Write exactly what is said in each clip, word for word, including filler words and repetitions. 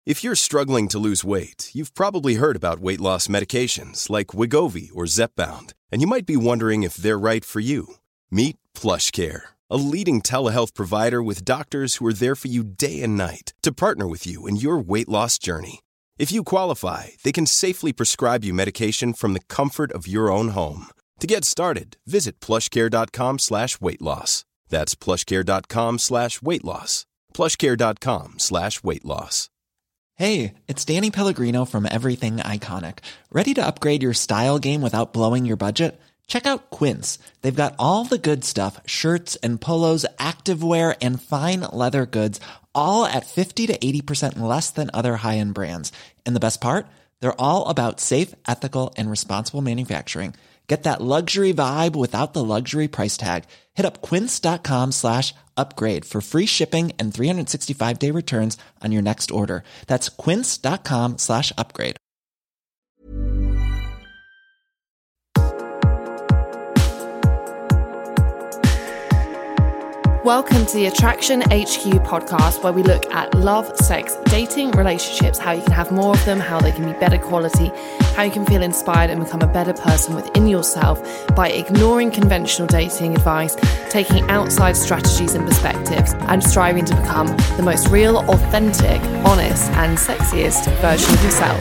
If you're struggling to lose weight, you've probably heard about weight loss medications like Wegovy or Zepbound, and you might be wondering if they're right for you. Meet PlushCare, a leading telehealth provider with doctors who are there for you day and night to partner with you in your weight loss journey. If you qualify, they can safely prescribe you medication from the comfort of your own home. To get started, visit plushcare.com slash weight loss. That's plushcare.com slash weight loss. plushcare.com slash weight loss. Hey, it's Danny Pellegrino from Everything Iconic. Ready to upgrade your style game without blowing your budget? Check out Quince. They've got all the good stuff, shirts and polos, activewear, and fine leather goods, all at fifty to eighty percent less than other high-end brands. And the best part? They're all about safe, ethical, and responsible manufacturing. Get that luxury vibe without the luxury price tag. Hit up quince.com slash upgrade for free shipping and three sixty-five day returns on your next order. That's quince.com slash upgrade. Welcome to the Attraction H Q podcast, where we look at love, sex, dating, relationships, how you can have more of them, how they can be better quality, how you can feel inspired and become a better person within yourself by ignoring conventional dating advice, taking outside strategies and perspectives, and striving to become the most real, authentic, honest, and sexiest version of yourself.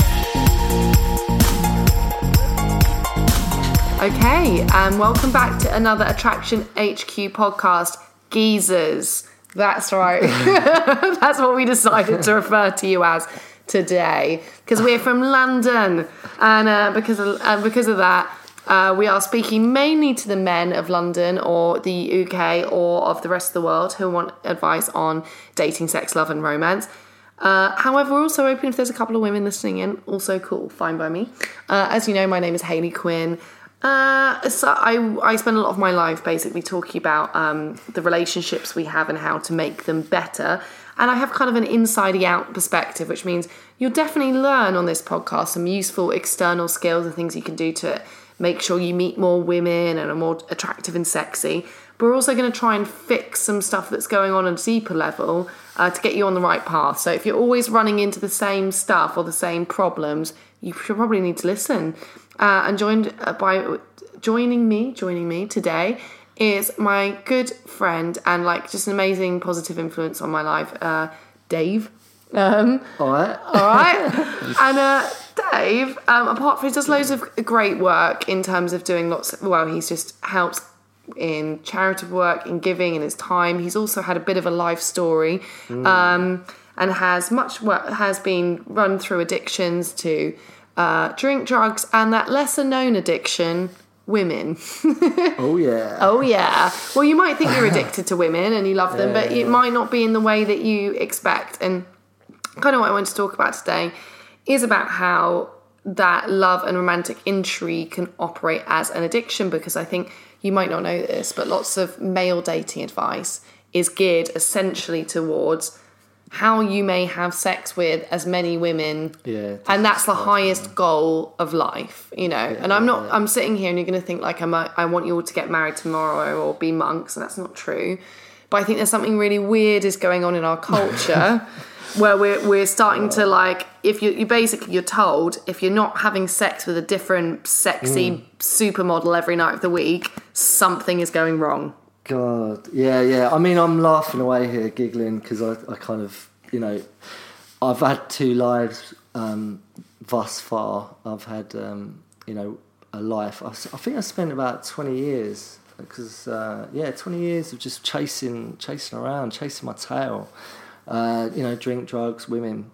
Okay, and welcome back to another Attraction H Q podcast. Geezers. That's right. That's what we decided to refer to you as today, because we're from London, and uh, because of, uh, because of that, uh, we are speaking mainly to the men of London or the U K or of the rest of the world who want advice on dating, sex, love, and romance. Uh, however, we're also open if there's a couple of women listening in. Also cool, fine by me. Uh, as you know, my name is Hayley Quinn. Uh, so I, I spend a lot of my life basically talking about um, the relationships we have and how to make them better. And I have kind of an inside out perspective, which means you'll definitely learn on this podcast some useful external skills and things you can do to make sure you meet more women and are more attractive and sexy. But we're also going to try and fix some stuff that's going on at a deeper level uh, to get you on the right path. So if you're always running into the same stuff or the same problems, you should probably need to listen. Uh, and joined uh, by joining me, joining me today is my good friend and like just an amazing positive influence on my life, uh, Dave. Um, all right, all right. And uh, Dave, um, apart from he does loads of great work in terms of doing lots. Of, well, he's just helps in charitable work, in giving, in his time. He's also had a bit of a life story, mm. um, and has much work has been run through addictions to. Uh, drink, drugs, and that lesser-known addiction, women. Oh, yeah. Oh, yeah. Well, you might think you're addicted to women and you love them, yeah, but it might not be in the way that you expect. And kind of what I want to talk about today is about how that love and romantic intrigue can operate as an addiction, because I think you might not know this, but lots of male dating advice is geared essentially towards how you may have sex with as many women, yeah, and that's the highest goal of life, you know. Yeah, and I'm not. yeah, yeah. I'm sitting here, and you're going to think like I'm. A, I want you all to get married tomorrow or be monks, and that's not true. But I think there's something really weird is going on in our culture, where we're we're starting to like. If you you basically you're told if you're not having sex with a different sexy mm. supermodel every night of the week, something is going wrong. God, yeah, yeah. I mean, I'm laughing away here, giggling, because I, I kind of, you know, I've had two lives um, thus far. I've had, um, you know, a life. I, I think I spent about twenty years, because, uh, yeah, twenty years of just chasing, chasing around, chasing my tail. Uh, you know, drink, drugs, women,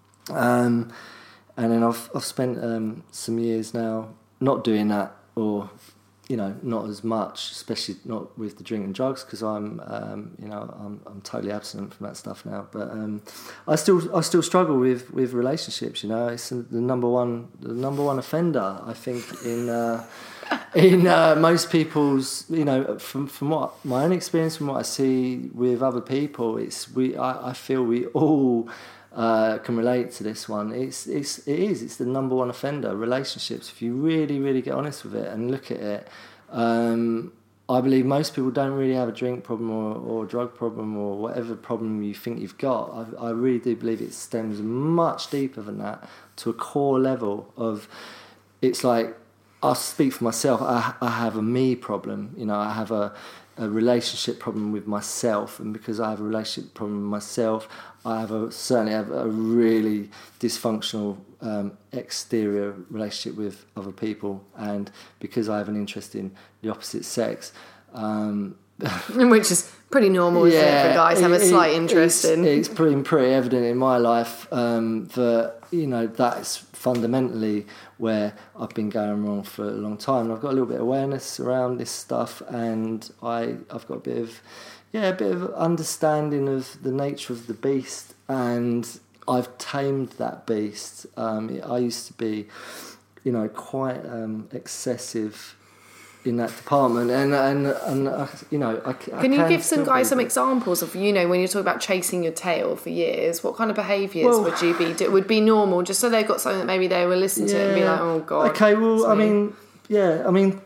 um, and then I've I've spent um, some years now not doing that, or. You know, not as much, especially not with the drink and drugs, because I'm, um, you know, I'm I'm totally abstinent from that stuff now. But um, I still I still struggle with, with relationships. You know, it's the number one the number one offender, I think, in uh, in uh, most people's. You know, from from what my own experience, from what I see with other people, it's we I, I feel we all. Uh, can relate to this one. It's it's it is it's the number one offender. Relationships. If you really really get honest with it and look at it, um, I believe most people don't really have a drink problem or, or a drug problem or whatever problem you think you've got. I, I really do believe it stems much deeper than that to a core level of, it's like, I'll speak for myself, I, I have a me problem, you know, I have a, a relationship problem with myself, and because I have a relationship problem with myself, I have a, certainly have a really dysfunctional um, exterior relationship with other people, and because I have an interest in the opposite sex, um, which is pretty normal, isn't yeah, it, for guys to have a slight it, interest it's, in. It's pretty, pretty evident in my life um, that, you know, that's fundamentally where I've been going wrong for a long time. And I've got a little bit of awareness around this stuff, and I, I've got a bit of, yeah, a bit of understanding of the nature of the beast, and I've tamed that beast. Um, I used to be, you know, quite um, excessive in that department, and and and uh, you know, I, I can you can give some guys be, some examples of, you know, when you're talking about chasing your tail for years, what kind of behaviours well, would you be do, would be normal, just so they've got something that maybe they will listen to it and be like, oh god. Okay, well, I me. mean, yeah, I mean,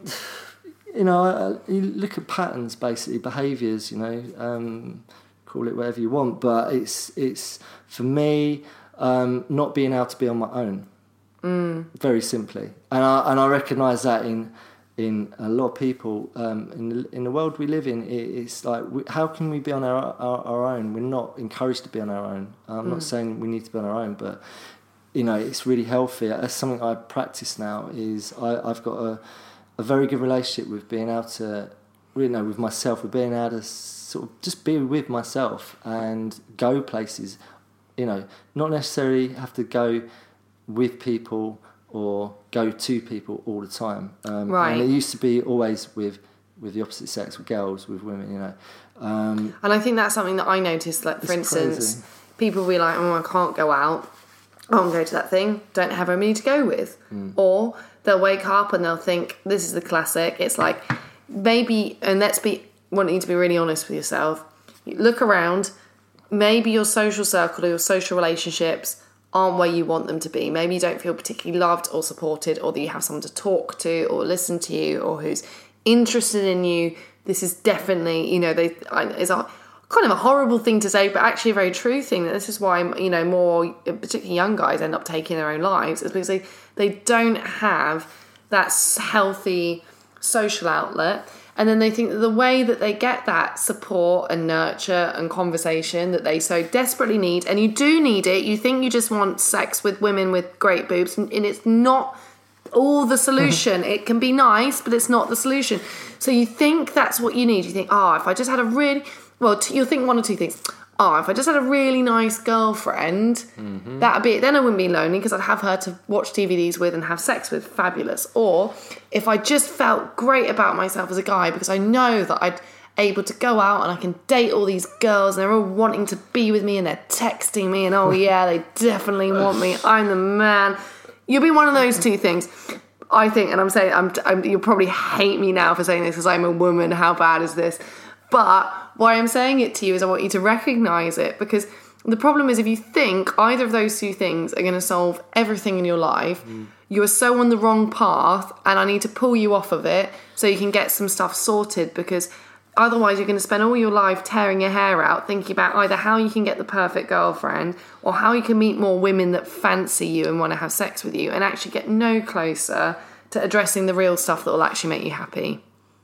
you know, I, you look at patterns, basically behaviours. You know, um, call it whatever you want, but it's it's for me um, not being able to be on my own, mm. very simply, and I and I recognise that in. in a lot of people, um, in the, in the world we live in, it, it's like, we, how can we be on our, our our own? We're not encouraged to be on our own. I'm mm. not saying we need to be on our own, but, you know, it's really healthy. That's something I practice now, is I, I've got a, a very good relationship with being able to, you know, with myself, with being able to sort of just be with myself and go places, you know, not necessarily have to go with people or go to people all the time. Um, right. And it used to be always with with the opposite sex, with girls, with women, you know. Um, and I think that's something that I noticed, like, for instance, crazy. People will be like, oh, I can't go out. I won't go to that thing. Don't have anybody to go with. Mm. Or they'll wake up and they'll think, this is the classic. It's like, maybe, and let's be wanting to be really honest with yourself. You look around, maybe your social circle or your social relationships aren't where you want them to be. Maybe you don't feel particularly loved or supported, or that you have someone to talk to or listen to you, or who's interested in you. This is definitely, you know, they it's a kind of a horrible thing to say, but actually a very true thing. That this is why, you know, more particularly young guys end up taking their own lives, is because they, they don't have that healthy social outlet. And then they think that the way that they get that support and nurture and conversation that they so desperately need, and you do need it, you think you just want sex with women with great boobs, and it's not all the solution. It can be nice, but it's not the solution. So you think that's what you need. You think, oh, if I just had a really, well, t- you'll think one or two things. Oh, if I just had a really nice girlfriend, mm-hmm. that'd be it. Then I wouldn't be lonely because I'd have her to watch D V Ds with and have sex with. Fabulous. Or if I just felt great about myself as a guy because I know that I'd able to go out and I can date all these girls and they're all wanting to be with me and they're texting me and, oh yeah, they definitely want me. I'm the man. You'll be one of those two things. I think, and I'm saying, I'm, I'm, you'll probably hate me now for saying this because I'm a woman. How bad is this? But why I'm saying it to you is I want you to recognise it, because the problem is if you think either of those two things are going to solve everything in your life, mm. you are so on the wrong path, and I need to pull you off of it so you can get some stuff sorted, because otherwise you're going to spend all your life tearing your hair out thinking about either how you can get the perfect girlfriend or how you can meet more women that fancy you and want to have sex with you, and actually get no closer to addressing the real stuff that will actually make you happy.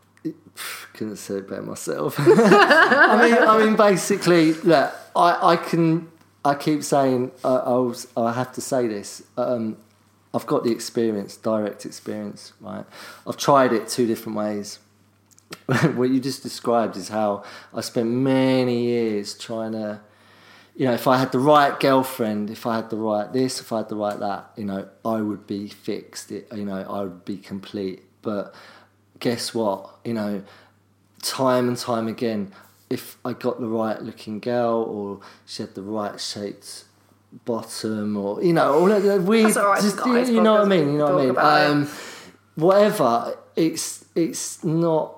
Couldn't say it better myself. I mean, I mean, basically, look, I, I can, I keep saying, I, I, was, I have to say this. Um, I've got the experience, direct experience, right? I've tried it two different ways. What you just described is how I spent many years trying to, you know, if I had the right girlfriend, if I had the right this, if I had the right that, you know, I would be fixed. It, you know, I would be complete. But guess what? You know, time and time again, if I got the right looking girl, or she had the right shaped bottom, or, you know, all that weird, That's all right, just, guys, you, you know what I mean? You know what I mean? Um, it. Whatever. It's it's not.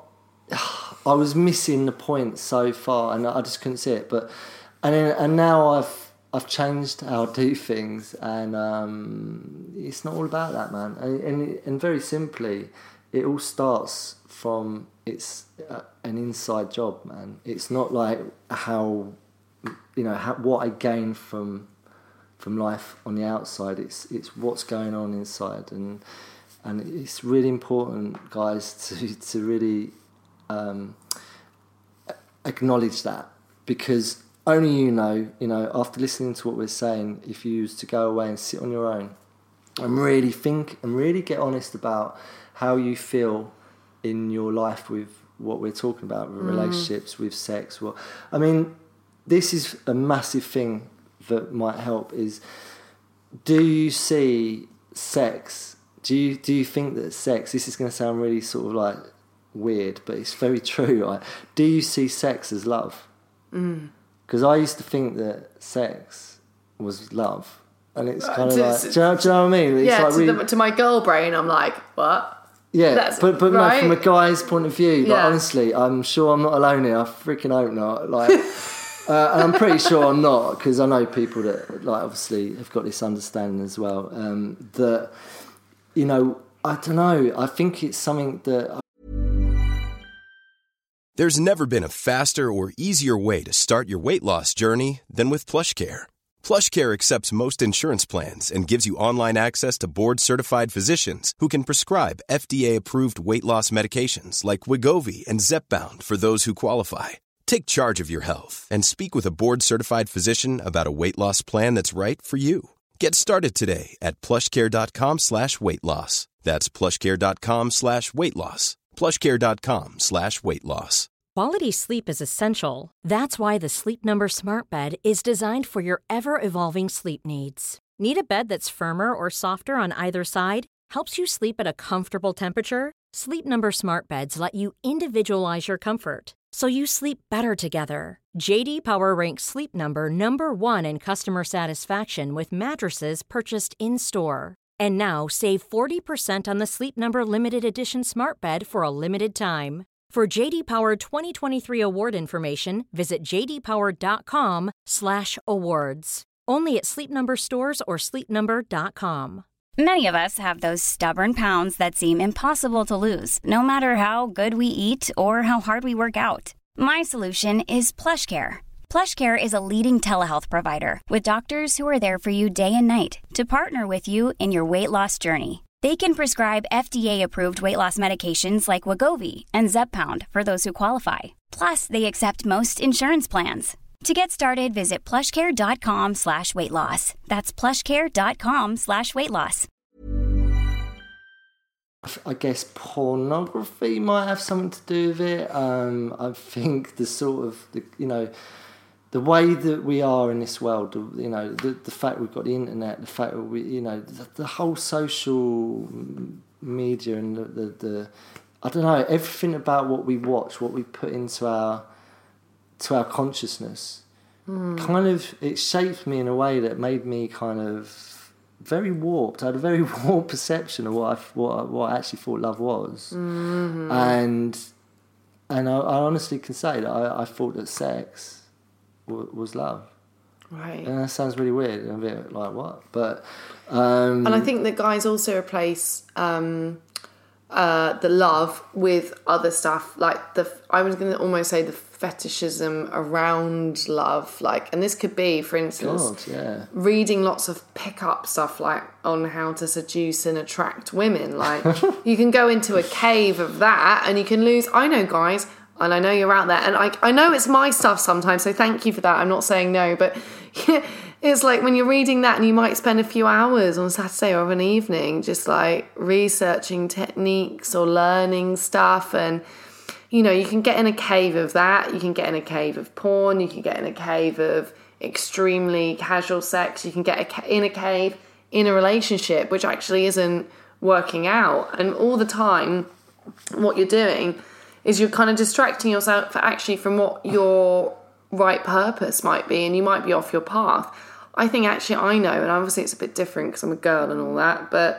I was missing the point so far, and I just couldn't see it. But and then, and now I've I've changed how I do things, and um, it's not all about that, man. And, and and very simply, it all starts from it's uh, an inside job, man. It's not like how, you know, how, what I gain from from life on the outside. It's it's what's going on inside, and and it's really important, guys, to to really um, acknowledge that, because only you know, you know, after listening to what we're saying, if you was to go away and sit on your own and really think and really get honest about how you feel in your life with what we're talking about, with mm. relationships, with sex. Well, I mean, this is a massive thing that might help is, do you see sex, do you, do you think that sex, this is going to sound really sort of like weird, but it's very true, right? Do you see sex as love? Because mm. I used to think that sex was love. And it's kind of like, do you, know, do you know what I mean? It's yeah, like to, really, the, to my girl brain, I'm like, what? Yeah, That's, but but right? no, from a guy's point of view, like, yeah. honestly, I'm sure I'm not alone here. I freaking hope not. Like, uh, and I'm pretty sure I'm not, because I know people that, like, obviously have got this understanding as well. Um, that, you know, I don't know. I think it's something that. There's never been a faster or easier way to start your weight loss journey than with PlushCare. PlushCare accepts most insurance plans and gives you online access to board-certified physicians who can prescribe F D A-approved weight loss medications like Wegovy and Zepbound for those who qualify. Take charge of your health and speak with a board-certified physician about a weight loss plan that's right for you. Get started today at plushcare.com slash weight loss. That's plushcare.com slash weight loss. plushcare.com slash weight loss. Quality sleep is essential. That's why the Sleep Number Smart Bed is designed for your ever-evolving sleep needs. Need a bed that's firmer or softer on either side? Helps you sleep at a comfortable temperature? Sleep Number Smart Beds let you individualize your comfort, so you sleep better together. J D Power ranks Sleep Number number one in customer satisfaction with mattresses purchased in-store. And now, save forty percent on the Sleep Number Limited Edition Smart Bed for a limited time. For J D Power twenty twenty-three award information, visit jdpower.com slash awards. Only at Sleep Number stores or sleep number dot com. Many of us have those stubborn pounds that seem impossible to lose, no matter how good we eat or how hard we work out. My solution is PlushCare. PlushCare is a leading telehealth provider with doctors who are there for you day and night to partner with you in your weight loss journey. They can prescribe F D A-approved weight loss medications like Wegovy and Zepbound for those who qualify. Plus, they accept most insurance plans. To get started, visit plushcare.com slash weight loss. That's plushcare.com slash weight loss. I guess pornography might have something to do with it. Um, I think the sort of, the, you know, the way that we are in this world, you know, the, the fact we've got the internet, the fact that we, you know, the, the whole social media and the, the, the, I don't know, everything about what we watch, what we put into our, to our consciousness, mm. kind of, it shaped me in a way that made me kind of very warped. I had a very warped perception of what I, what, what I actually thought love was. Mm-hmm. And, and I, I honestly can say that I, I thought that sex was love. Right. And that sounds really weird. I'm a bit like, what? But um, and I think that guys also replace um, uh, the love with other stuff, like the I was going to almost say the fetishism around love, like, and this could be, for instance, God, yeah. reading lots of pick-up stuff, like on how to seduce and attract women. Like, you can go into a cave of that and you can lose. I know guys, and I know you're out there, and I I know it's my stuff sometimes, so thank you for that. I'm not saying no, but yeah, it's like when you're reading that and you might spend a few hours on Saturday or an evening just like researching techniques or learning stuff, and you know, you can get in a cave of that, you can get in a cave of porn, you can get in a cave of extremely casual sex, you can get a ca- in a cave in a relationship which actually isn't working out, and all the time what you're doing is you're kind of distracting yourself actually from what your right purpose might be, and you might be off your path. I think actually I know, and obviously it's a bit different because I'm a girl and all that, but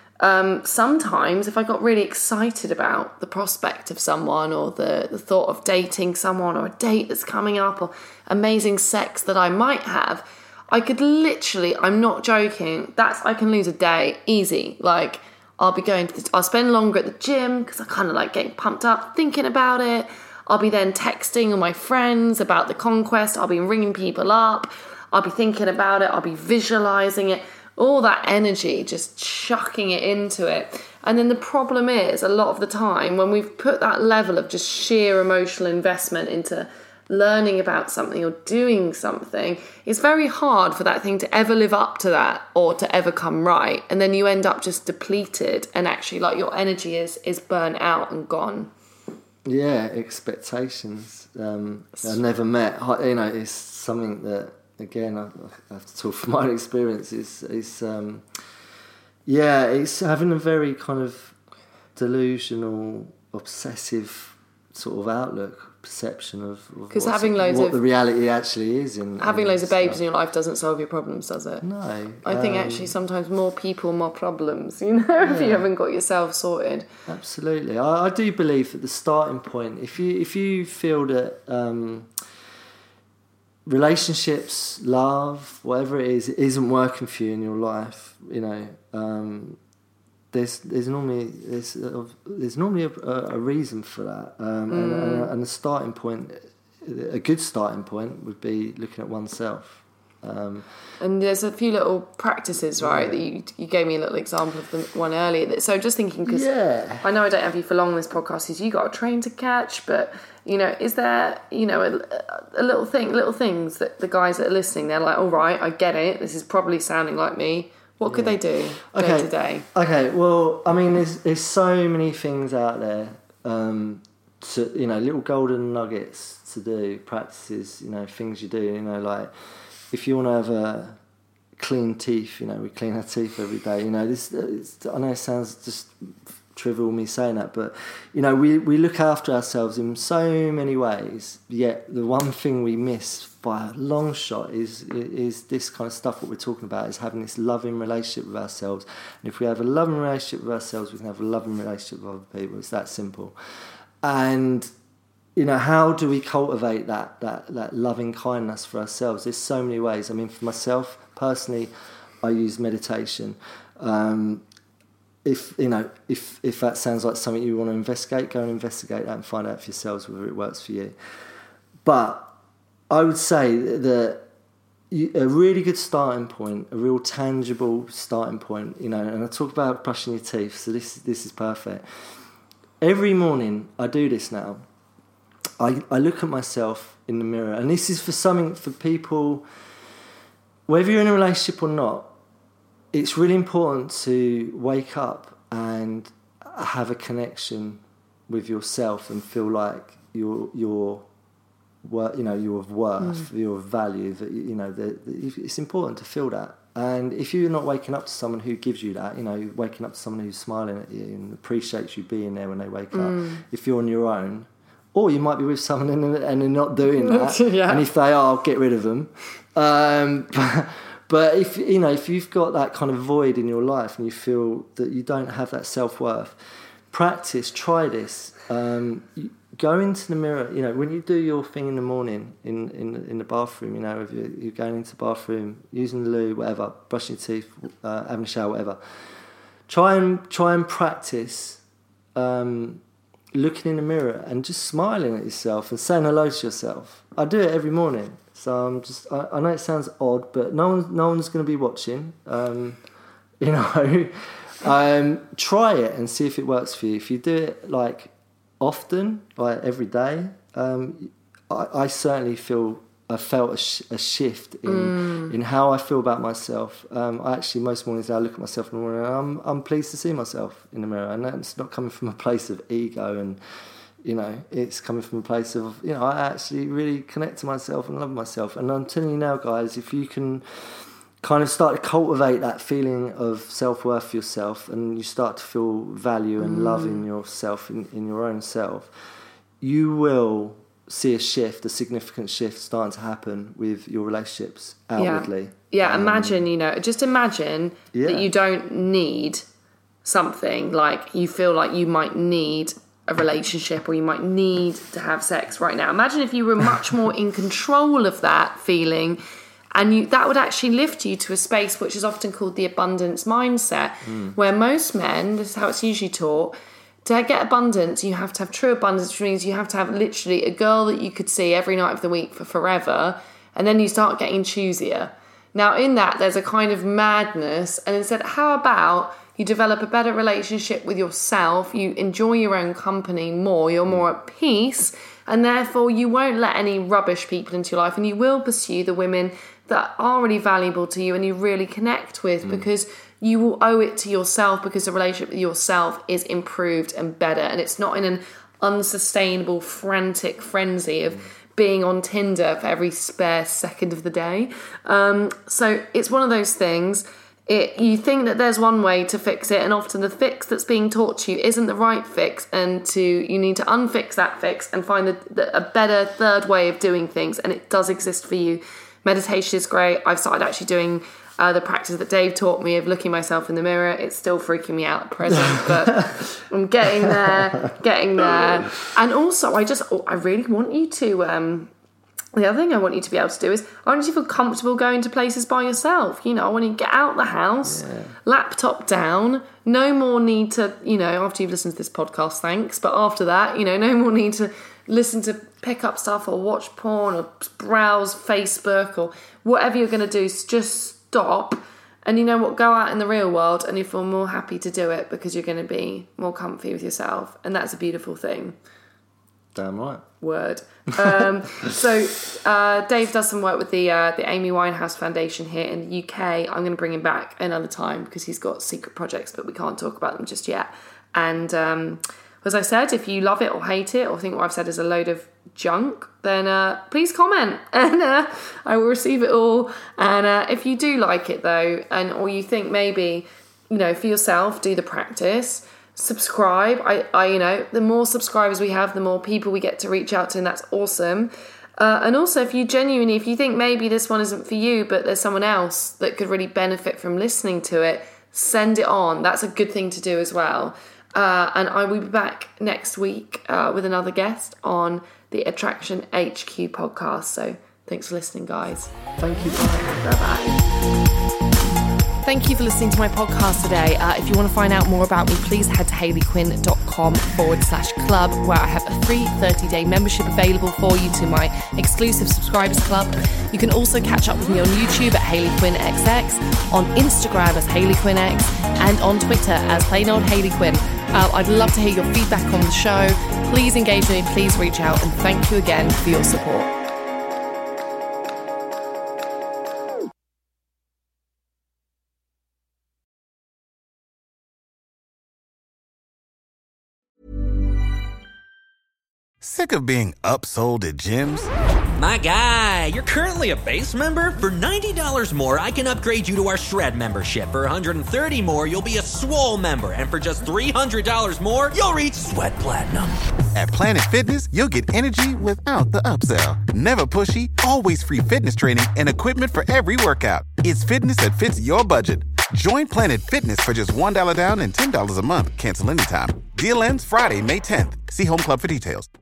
um, sometimes if I got really excited about the prospect of someone, or the, the thought of dating someone, or a date that's coming up, or amazing sex that I might have, I could literally, I'm not joking, that's, I can lose a day, easy. Like, I'll be going to the, I'll spend longer at the gym because I kind of like getting pumped up, thinking about it. I'll be then texting all my friends about the conquest. I'll be ringing people up. I'll be thinking about it. I'll be visualizing it. All that energy, just chucking it into it. And then the problem is, a lot of the time, when we've put that level of just sheer emotional investment into learning about something or doing something, it's very hard for that thing to ever live up to that or to ever come right. And then you end up just depleted and actually like your energy is is burnt out and gone. Yeah, expectations um, are never met. You know, it's something that, again, I, I have to talk from my experience. It's, it's um, yeah, it's having a very kind of delusional, obsessive sort of outlook, perception of, of having loads what of, the reality actually is. In, having in loads of babes stuff. in your life doesn't solve your problems, does it? No. I think um, actually sometimes more people, more problems, you know, if you haven't got yourself sorted. Absolutely. I, I do believe that the starting point, if you if you feel that um, relationships, love, whatever it is, it isn't working for you in your life, you know, um, there's there's normally there's uh, there's normally a, a reason for that, um, mm. and, and, and the starting point, a good starting point would be looking at oneself. Um, and there's a few little practices, right? Yeah. That you you gave me a little example of the one earlier. So just thinking, because yeah. I know I don't have you for long on this podcast, is you got a train to catch, but you know, is there you know a, a little thing, little things that the guys that are listening, they're like, all right, I get it. This is probably sounding like me. What could yeah. they do okay. day to day? Okay, well, I mean, there's there's so many things out there, um, to you know, little golden nuggets to do, practices, you know, things you do, you know, like if you want to have a clean teeth, you know, we clean our teeth every day, you know, this it's, I know it sounds just trivial me saying that, but you know, we we look after ourselves in so many ways, yet the one thing we miss by a long shot is is this kind of stuff. What we're talking about is having this loving relationship with ourselves, and if we have a loving relationship with ourselves, we can have a loving relationship with other people. It's that simple. And you know, how do we cultivate that that that loving kindness for ourselves? There's so many ways. I mean, for myself personally, I use meditation. Um, If you know, if if that sounds like something you want to investigate, go and investigate that and find out for yourselves whether it works for you. But I would say that you, a really good starting point, a real tangible starting point, you know, and I talk about brushing your teeth, so this this is perfect. Every morning I do this now. I, I look at myself in the mirror, and this is for something for people, whether you're in a relationship or not. It's really important to wake up and have a connection with yourself and feel like you're you're you know you're of worth, mm. you're of value. That you know that it's important to feel that. And if you're not waking up to someone who gives you that, you know, you're waking up to someone who's smiling at you and appreciates you being there when they wake mm. up. If you're on your own, or you might be with someone and, and they're not doing that, yeah. and if they are, get rid of them. Um, but, But if you know, if you've got that kind of void in your life and you feel that you don't have that self-worth, practice, try this. Um, go into the mirror. You know, when you do your thing in the morning in in, in the bathroom, you know, if you're, you're going into the bathroom, using the loo, whatever, brushing your teeth, uh, having a shower, whatever. Try and try and practice um, looking in the mirror and just smiling at yourself and saying hello to yourself. I do it every morning. So I'm just, I, I know it sounds odd, but no one, no one's going to be watching. Um, you know, um, try it and see if it works for you. If you do it like often, like every day, um, I, I certainly feel, I felt a, sh- a shift in mm. in how I feel about myself. Um, I actually, most mornings I look at myself in the morning and I'm, I'm pleased to see myself in the mirror. And it's not coming from a place of ego and, you know, it's coming from a place of, you know, I actually really connect to myself and love myself. And I'm telling you now, guys, if you can kind of start to cultivate that feeling of self-worth for yourself and you start to feel value and mm. love in yourself, in, in your own self, you will see a shift, a significant shift starting to happen with your relationships outwardly. Yeah, yeah um, imagine, you know, just imagine yeah. that you don't need something, like you feel like you might need a relationship or you might need to have sex right now. Imagine if you were much more in control of that feeling And you, that would actually lift you to a space which is often called the abundance mindset, mm. where most men, this is how it's usually taught, to get abundance, you have to have true abundance, which means you have to have literally a girl that you could see every night of the week for forever, and then you start getting choosier. Now, in that, there's a kind of madness, and instead, how about you develop a better relationship with yourself, you enjoy your own company more, you're more at peace, and therefore you won't let any rubbish people into your life, and you will pursue the women that are really valuable to you and you really connect with, mm. because you will owe it to yourself, because the relationship with yourself is improved and better, and it's not in an unsustainable, frantic frenzy of being on Tinder for every spare second of the day. Um, so it's one of those things. It, you think that there's one way to fix it, and often the fix that's being taught to you isn't the right fix, and to you need to unfix that fix and find the, the, a better third way of doing things, and it does exist for you. Meditation is great. I've started actually doing uh, the practice that Dave taught me of looking myself in the mirror. It's still freaking me out at present, but I'm getting there, getting there. And also, I just, I really want you to... Um, The other thing I want you to be able to do is I want you to feel comfortable going to places by yourself. You know, I want you to get out the house, yeah. laptop down, no more need to, you know, after you've listened to this podcast, thanks, but after that, you know, no more need to listen to pick up stuff or watch porn or browse Facebook or whatever you're going to do. Just stop and, you know what, go out in the real world and you feel more happy to do it because you're going to be more comfy with yourself. And that's a beautiful thing. Damn right. Word. Um, so uh, Dave does some work with the uh, the Amy Winehouse Foundation here in the U K. I'm going to bring him back another time because he's got secret projects, but we can't talk about them just yet. And um, as I said, if you love it or hate it or think what I've said is a load of junk, then uh, please comment and uh, I will receive it all. And uh, if you do like it though, and or you think maybe, you know, for yourself, do the practice. Subscribe. I, I, you know, the more subscribers we have, the more people we get to reach out to, and that's awesome. Uh, and also, if you genuinely, if you think maybe this one isn't for you, but there's someone else that could really benefit from listening to it, send it on. That's a good thing to do as well. Uh, and I will be back next week uh, with another guest on the Attraction H Q podcast. So thanks for listening, guys. Thank you. Bye bye. Thank you for listening to my podcast today. Uh, if you want to find out more about me, please head to hayleyquinn.com forward slash club, where I have a free thirty-day membership available for you to my exclusive subscribers club. You can also catch up with me on YouTube at HayleyQuinnXX, on Instagram as HayleyQuinnX, and on Twitter as plain old Hayley Quinn. Uh, I'd love to hear your feedback on the show. Please engage with me, please reach out, and thank you again for your support. Sick of being upsold at gyms? My guy, you're currently a base member? For ninety dollars more, I can upgrade you to our Shred membership. For one hundred thirty dollars more, you'll be a Swole member. And for just three hundred dollars more, you'll reach Sweat Platinum. At Planet Fitness, you'll get energy without the upsell. Never pushy, always free fitness training and equipment for every workout. It's fitness that fits your budget. Join Planet Fitness for just one dollar down and ten dollars a month. Cancel anytime. Deal ends Friday, May tenth. See Home Club for details.